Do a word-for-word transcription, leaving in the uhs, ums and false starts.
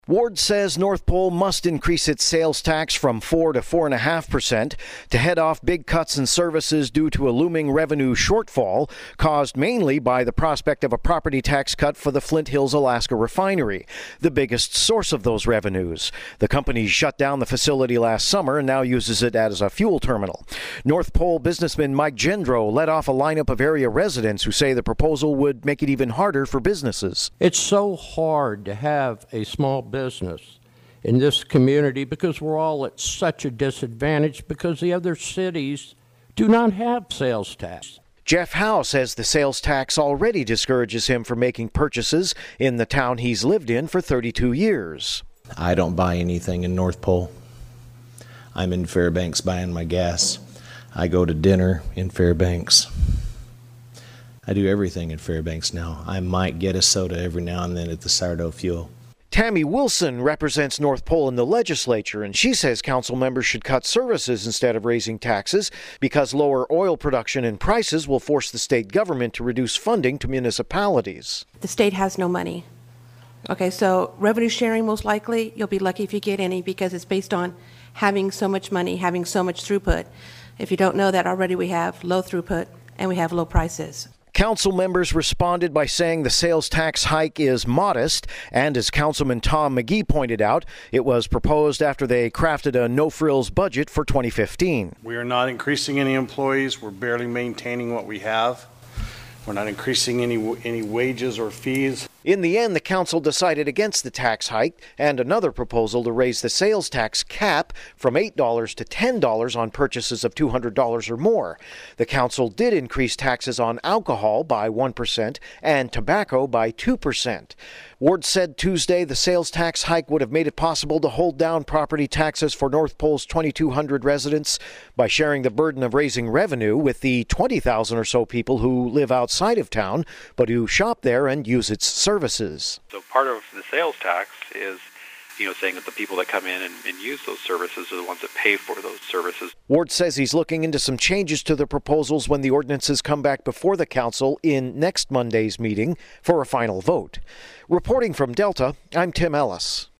Ward says North Pole must increase its sales tax from four to four and a half percent to head off big cuts in services due to a looming revenue shortfall caused mainly by the prospect of a property tax cut for the Flint Hills, Alaska refinery, the biggest source of those revenues. The company shut down the facility last summer and now uses it as a fuel terminal. North Pole businessman Mike Gendro led off a lineup of area residents who say the proposal would make it even harder for businesses. It's so hard to have a small business in this community because we're all at such a disadvantage because the other cities do not have sales tax. Jeff Howe says the sales tax already discourages him from making purchases in the town he's lived in for thirty-two years. I don't buy anything in North Pole. I'm in Fairbanks buying my gas. I go to dinner in Fairbanks. I do everything in Fairbanks now. I might get a soda every now and then at the Sourdough Fuel. Tammy Wilson represents North Pole in the legislature, and she says council members should cut services instead of raising taxes because lower oil production and prices will force the state government to reduce funding to municipalities. The state has no money. Okay, so revenue sharing, most likely, you'll be lucky if you get any because it's based on having so much money, having so much throughput. If you don't know that already, we have low throughput and we have low prices. Council members responded by saying the sales tax hike is modest, and as Councilman Tom McGee pointed out, it was proposed after they crafted a no-frills budget for twenty fifteen. We are not increasing any employees. We're barely maintaining what we have. We're not increasing any any wages or fees. In the end, the council decided against the tax hike and another proposal to raise the sales tax cap from eight dollars to ten dollars on purchases of two hundred dollars or more. The council did increase taxes on alcohol by one percent and tobacco by two percent. Ward said Tuesday the sales tax hike would have made it possible to hold down property taxes for North Pole's twenty-two hundred residents by sharing the burden of raising revenue with the twenty thousand or so people who live outside of town but who shop there and use its services. Services. So part of the sales tax is, you know, saying that the people that come in and, and use those services are the ones that pay for those services. Ward says he's looking into some changes to the proposals when the ordinances come back before the council in next Monday's meeting for a final vote. Reporting from Delta, I'm Tim Ellis.